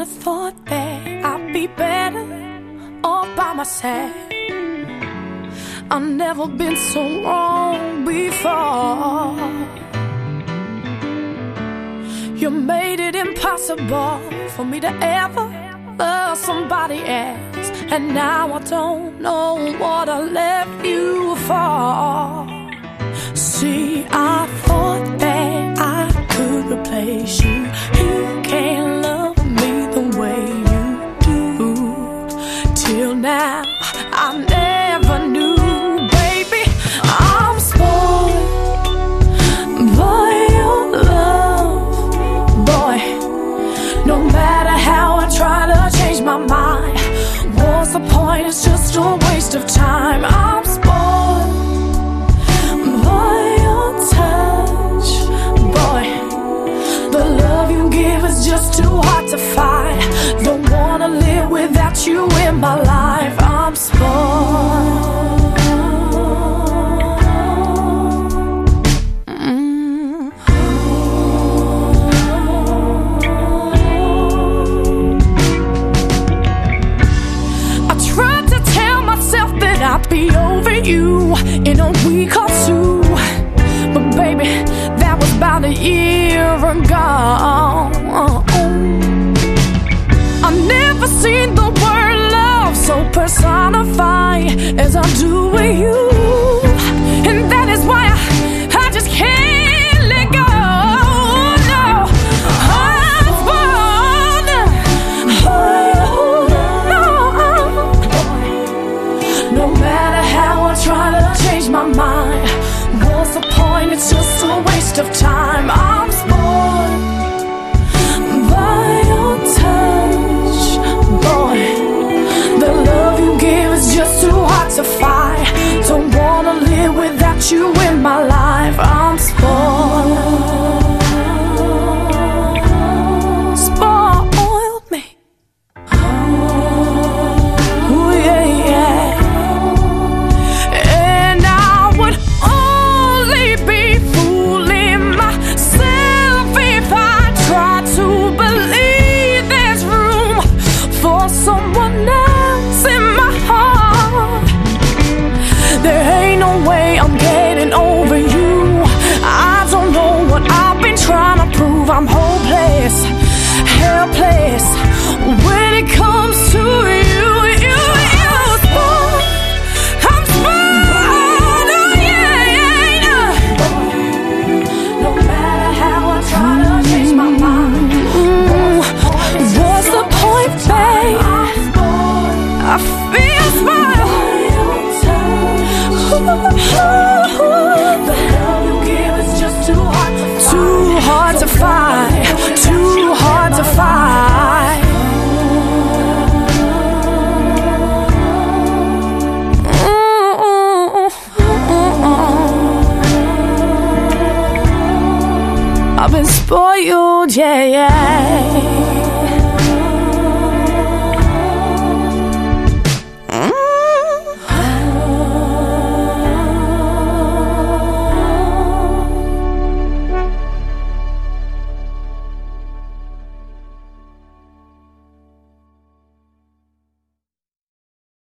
thought that I'd be better all by myself. I've never been so wrong before. You made it impossible for me to ever love somebody else, and now I don't know what I left you for. See, I thought that I could replace you. You can't love me the way you do. Till now, I never knew, baby, I'm spoiled by your love. Boy, no matter how I try to change my mind, what's the point? It's just a waste of time. I'm spoiled by your touch. Boy, the love you give is just too hard to find. Don't wanna live without you in my life. I'm spoiled. I tried to tell myself that I'd be over you in a week or two, but baby, that was about a year ago. I've never seen the word love so personified as I do with you, and that is why I just can't let go. No, I'm spoiled. No matter how I try to change my mind, what's the point? It's just a waste of time. I'm spoiled by your touch. Boy, the love you give is just too hard to find. Don't wanna live without you in my life. I'm spoiled. Spoiled me. Ooh, yeah, yeah. And I would only be fooling myself if I tried to believe there's room for someone else in my heart. There ain't no way I'm getting over you. I don't know what I've been trying to prove. I'm hopeless, helpless when it comes to you. Spoiled. I'm spoiled. Oh, yeah, yeah, yeah. No matter how I try to change my mind, what's the point, babe? I feel spoiled. The love you give is just too hard to find. Too hard to find. Too hard to find. I've been spoiled, yeah, yeah.